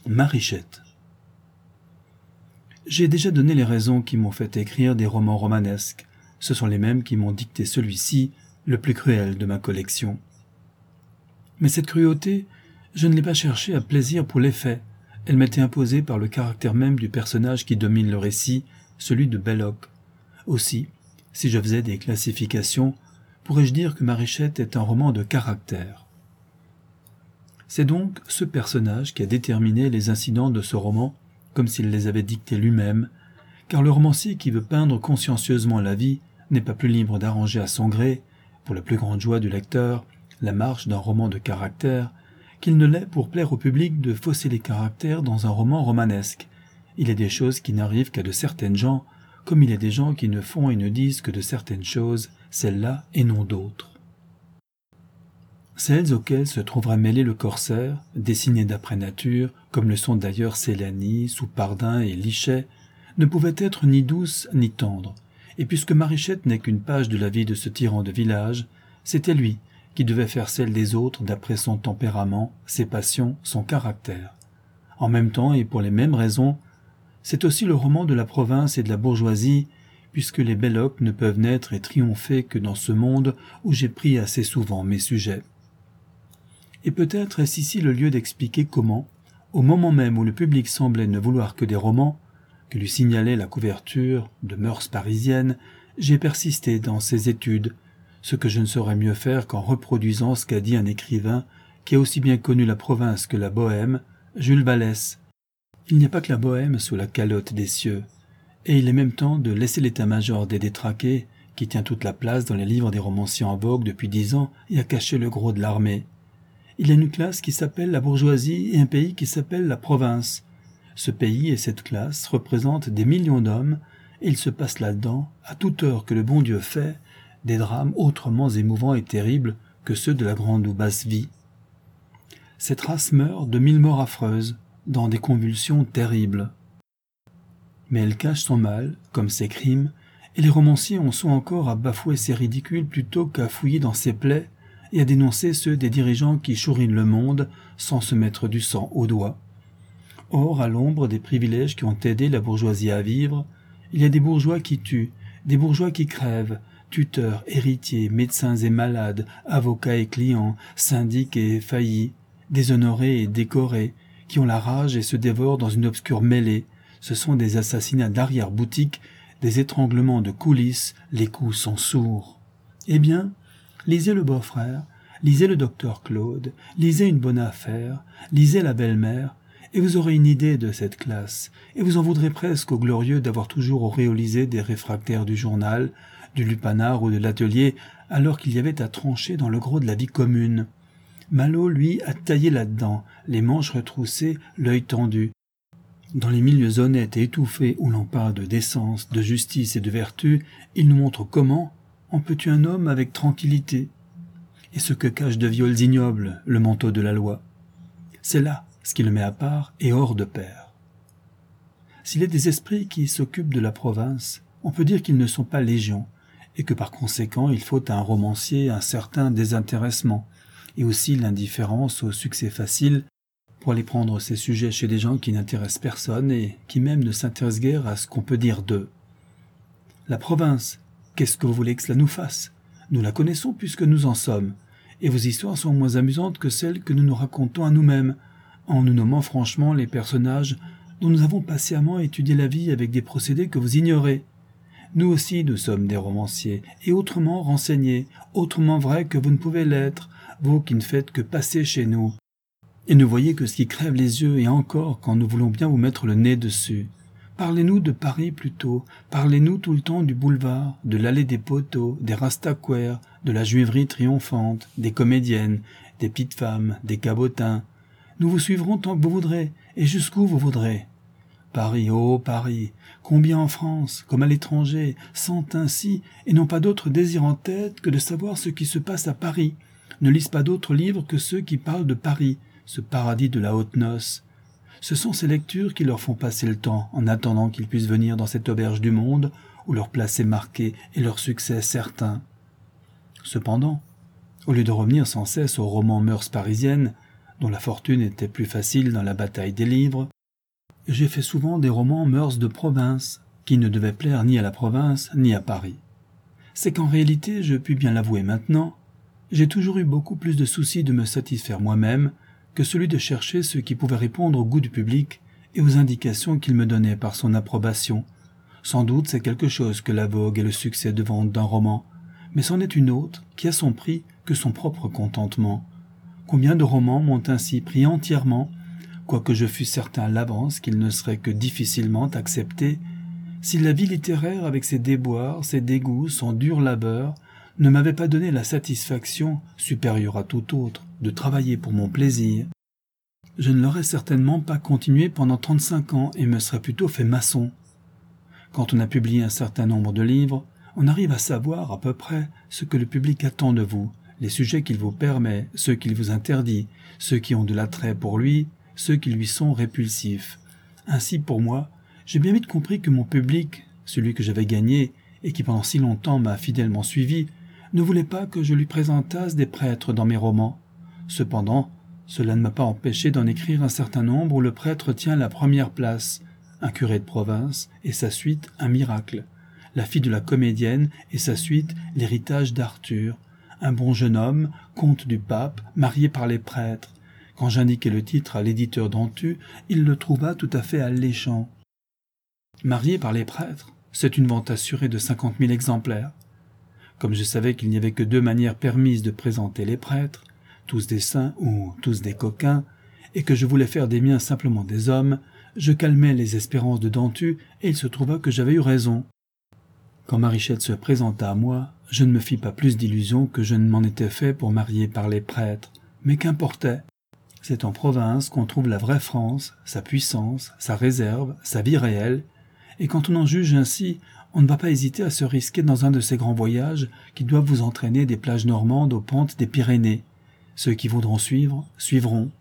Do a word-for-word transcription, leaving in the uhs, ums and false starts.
Marichette. J'ai déjà donné les raisons qui m'ont fait écrire des romans romanesques. Ce sont les mêmes qui m'ont dicté celui-ci, le plus cruel de ma collection. Mais cette cruauté, je ne l'ai pas cherchée à plaisir pour l'effet. Elle m'était imposée par le caractère même du personnage qui domine le récit, celui de Belloc. Aussi, si je faisais des classifications, pourrais-je dire que Marichette est un roman de caractère. C'est donc ce personnage qui a déterminé les incidents de ce roman, comme s'il les avait dictés lui-même, car le romancier qui veut peindre consciencieusement la vie n'est pas plus libre d'arranger à son gré, pour la plus grande joie du lecteur, la marche d'un roman de caractère, qu'il ne l'est pour plaire au public de fausser les caractères dans un roman romanesque. Il est des choses qui n'arrivent qu'à de certaines gens, comme il est des gens qui ne font et ne disent que de certaines choses, celles-là et non d'autres. Celles auxquelles se trouvera mêlé le corsaire, dessiné d'après nature, comme le sont d'ailleurs Célanie, Soupardin et Lichet, ne pouvaient être ni douces ni tendres, et puisque Marichette n'est qu'une page de la vie de ce tyran de village, c'était lui qui devait faire celle des autres d'après son tempérament, ses passions, son caractère. En même temps et pour les mêmes raisons, c'est aussi le roman de la province et de la bourgeoisie, puisque les Belloc ne peuvent naître et triompher que dans ce monde où j'ai pris assez souvent mes sujets. Et peut-être est-ce ici le lieu d'expliquer comment, au moment même où le public semblait ne vouloir que des romans, que lui signalait la couverture de mœurs parisiennes, j'ai persisté dans ces études, ce que je ne saurais mieux faire qu'en reproduisant ce qu'a dit un écrivain qui a aussi bien connu la province que la Bohème, Jules Vallès. Il n'y a pas que la Bohème sous la calotte des cieux, et il est même temps de laisser l'état-major des détraqués, qui tient toute la place dans les livres des romanciers en vogue depuis dix ans et a caché le gros de l'armée. Il y a une classe qui s'appelle la bourgeoisie et un pays qui s'appelle la province. Ce pays et cette classe représentent des millions d'hommes, et il se passe là-dedans, à toute heure que le bon Dieu fait, des drames autrement émouvants et terribles que ceux de la grande ou basse vie. Cette race meurt de mille morts affreuses, dans des convulsions terribles. Mais elle cache son mal, comme ses crimes, et les romanciers en sont encore à bafouer ses ridicules plutôt qu'à fouiller dans ses plaies et à dénoncer ceux des dirigeants qui chourinent le monde sans se mettre du sang aux doigts. Or, à l'ombre des privilèges qui ont aidé la bourgeoisie à vivre, il y a des bourgeois qui tuent, des bourgeois qui crèvent, tuteurs, héritiers, médecins et malades, avocats et clients, syndics et faillis, déshonorés et décorés, qui ont la rage et se dévorent dans une obscure mêlée. Ce sont des assassinats d'arrière-boutique, des étranglements de coulisses, les coups sont sourds. Eh bien, lisez le beau-frère, lisez le docteur Claude, lisez une bonne affaire, lisez la belle-mère, et vous aurez une idée de cette classe, et vous en voudrez presque aux glorieux d'avoir toujours auréolisé des réfractaires du journal, du lupanar ou de l'atelier, alors qu'il y avait à trancher dans le gros de la vie commune. Malot, lui, a taillé là-dedans, les manches retroussées, l'œil tendu. Dans les milieux honnêtes et étouffés où l'on parle de décence, de justice et de vertu, il nous montre comment on peut tuer un homme avec tranquillité, et ce que cache de viols ignobles le manteau de la loi. C'est là ce qui le met à part et hors de pair. S'il est des esprits qui s'occupent de la province, on peut dire qu'ils ne sont pas légion, et que par conséquent il faut à un romancier un certain désintéressement, et aussi l'indifférence au succès facile, pour aller prendre ses sujets chez des gens qui n'intéressent personne et qui même ne s'intéressent guère à ce qu'on peut dire d'eux. La province, qu'est-ce que vous voulez que cela nous fasse? Nous la connaissons puisque nous en sommes, et vos histoires sont moins amusantes que celles que nous nous racontons à nous-mêmes, en nous nommant franchement les personnages dont nous avons patiemment étudié la vie avec des procédés que vous ignorez. Nous aussi nous sommes des romanciers, et autrement renseignés, autrement vrais que vous ne pouvez l'être, vous qui ne faites que passer chez nous. Et ne voyez que ce qui crève les yeux, et encore quand nous voulons bien vous mettre le nez dessus. Parlez-nous de Paris plutôt, parlez-nous tout le temps du boulevard, de l'allée des poteaux, des rastaquaires, de la juiverie triomphante, des comédiennes, des petites femmes, des cabotins. Nous vous suivrons tant que vous voudrez, et jusqu'où vous voudrez. Paris, oh Paris, combien en France, comme à l'étranger, sentent ainsi, et n'ont pas d'autre désir en tête que de savoir ce qui se passe à Paris, ne lisent pas d'autres livres que ceux qui parlent de Paris, ce paradis de la haute noce. Ce sont ces lectures qui leur font passer le temps, en attendant qu'ils puissent venir dans cette auberge du monde, où leur place est marquée et leur succès certain. Cependant, au lieu de revenir sans cesse aux romans mœurs parisiennes, dont la fortune était plus facile dans la bataille des livres. J'ai fait souvent des romans mœurs de province, qui ne devaient plaire ni à la province ni à Paris. C'est qu'en réalité, je puis bien l'avouer maintenant, j'ai toujours eu beaucoup plus de soucis de me satisfaire moi-même que celui de chercher ce qui pouvait répondre au goût du public et aux indications qu'il me donnait par son approbation. Sans doute c'est quelque chose que la vogue et le succès de vente d'un roman, mais c'en est une autre qui a son prix que son propre contentement. Combien de romans m'ont ainsi pris entièrement, quoique je fusse certain à l'avance qu'ils ne seraient que difficilement acceptés, si la vie littéraire avec ses déboires, ses dégoûts, son dur labeur, ne m'avait pas donné la satisfaction, supérieure à tout autre, de travailler pour mon plaisir. Je ne l'aurais certainement pas continué pendant trente-cinq ans et me serais plutôt fait maçon. Quand on a publié un certain nombre de livres, on arrive à savoir à peu près ce que le public attend de vous, les sujets qu'il vous permet, ceux qu'il vous interdit, ceux qui ont de l'attrait pour lui, ceux qui lui sont répulsifs. Ainsi, pour moi, j'ai bien vite compris que mon public, celui que j'avais gagné et qui pendant si longtemps m'a fidèlement suivi, ne voulait pas que je lui présentasse des prêtres dans mes romans. Cependant, cela ne m'a pas empêché d'en écrire un certain nombre où le prêtre tient la première place, un curé de province et sa suite un miracle, la fille de la comédienne et sa suite l'héritage d'Arthur, un bon jeune homme, comte du pape, marié par les prêtres. Quand j'indiquai le titre à l'éditeur d'Antu, il le trouva tout à fait alléchant. Marié par les prêtres, c'est une vente assurée de cinquante mille exemplaires. Comme je savais qu'il n'y avait que deux manières permises de présenter les prêtres, tous des saints ou tous des coquins, et que je voulais faire des miens simplement des hommes, je calmai les espérances de Dantu, et il se trouva que j'avais eu raison. Quand Marichette se présenta à moi, je ne me fis pas plus d'illusions que je ne m'en étais fait pour marier par les prêtres, mais qu'importait. C'est en province qu'on trouve la vraie France, sa puissance, sa réserve, sa vie réelle, et quand on en juge ainsi, on ne va pas hésiter à se risquer dans un de ces grands voyages qui doivent vous entraîner des plages normandes aux pentes des Pyrénées. Ceux qui voudront suivre, suivront.